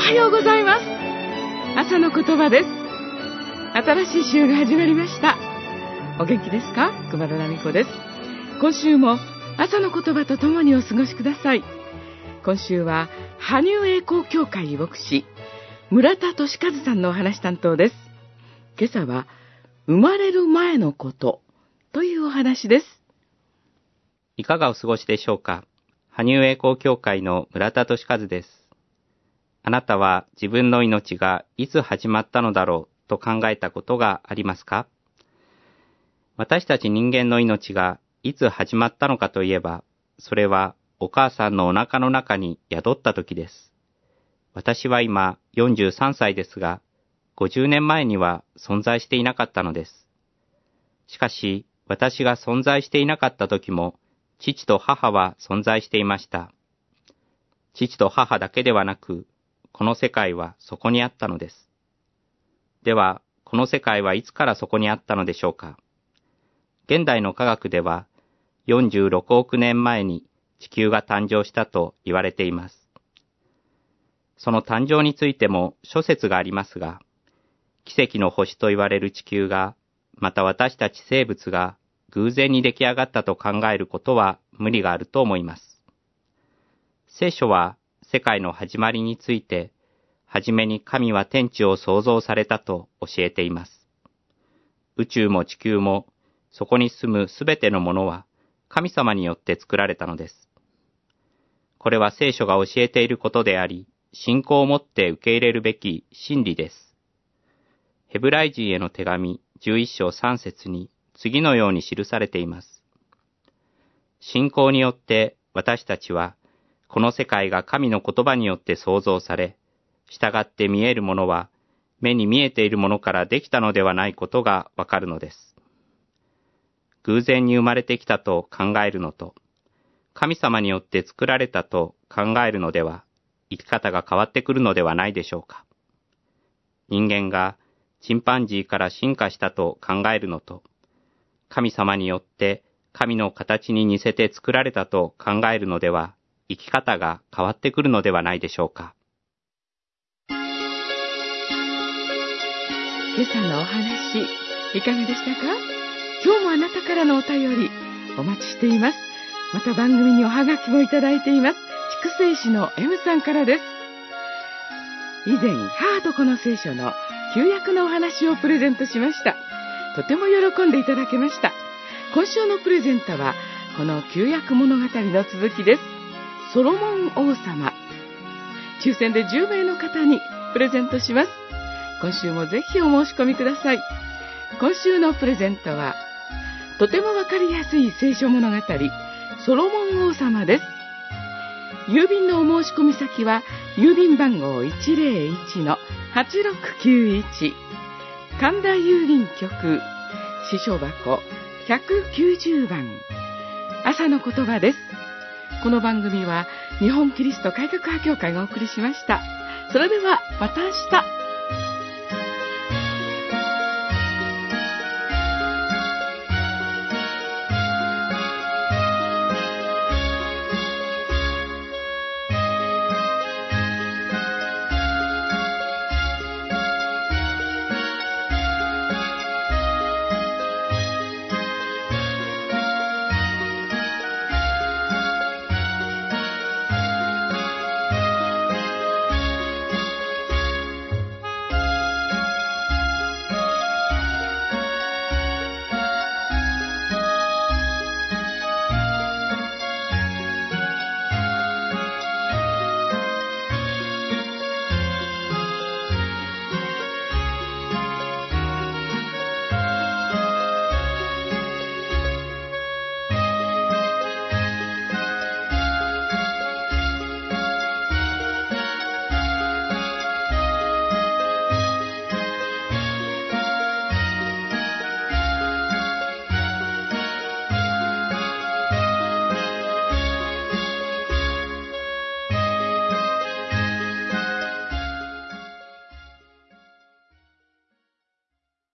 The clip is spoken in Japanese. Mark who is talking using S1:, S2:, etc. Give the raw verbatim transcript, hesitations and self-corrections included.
S1: はようございます。朝の言葉です。新しい週が始まりました。お元気ですか？熊田奈美子です。今週も朝の言葉とともにお過ごしください。今週は羽生栄光協会牧師村田俊和さんのお話担当です。今朝は生まれる前のことというお話です。
S2: いかがお過ごしでしょうか。羽生栄光協会の村田俊和です。あなたは自分の命がいつ始まったのだろうと考えたことがありますか？私たち人間の命がいつ始まったのかといえば、それはお母さんのお腹の中に宿った時です。私は今よんじゅうさんさいですが、ごじゅうねんまえには存在していなかったのです。しかし、私が存在していなかった時も、父と母は存在していました。父と母だけではなく、この世界はそこにあったのです。では、この世界はいつからそこにあったのでしょうか。現代の科学では、よんじゅうろくおくねんまえに地球が誕生したと言われています。その誕生についても諸説がありますが、奇跡の星と言われる地球が、また私たち生物が偶然に出来上がったと考えることは無理があると思います。聖書は世界の始まりについて、はじめに神は天地を創造されたと教えています。宇宙も地球も、そこに住むすべてのものは神様によって作られたのです。これは聖書が教えていることであり、信仰を持って受け入れるべき真理です。ヘブライ人への手紙じゅういっしょうさんせつに次のように記されています。信仰によって私たちは、この世界が神の言葉によって創造され、従って見えるものは目に見えているものからできたのではないことがわかるのです。偶然に生まれてきたと考えるのと、神様によって作られたと考えるのでは、生き方が変わってくるのではないでしょうか。人間がチンパンジーから進化したと考えるのと、神様によって神の形に似せて作られたと考えるのでは、生き方が変わってくるのではないでしょうか。
S1: 今朝のお話、いかがでしたか？今日もあなたからのお便り、お待ちしています。また番組におはがきもいただいています。筑西市の M さんからです。以前、母と子の聖書の旧約のお話をプレゼントしました。とても喜んでいただけました。今週のプレゼントは、この旧約物語の続きです。ソロモン王様。抽選でじゅうめいの方にプレゼントします。今週もぜひお申し込みください。今週のプレゼントは、とてもわかりやすい聖書物語、ソロモン王様です。郵便のお申し込み先は、郵便番号 いちぜろいちのはちろくきゅういち、神田郵便局、支所箱ひゃくきゅうじゅうばん、朝の言葉です。この番組は、日本キリスト改革派協会がお送りしました。それでは、また明日。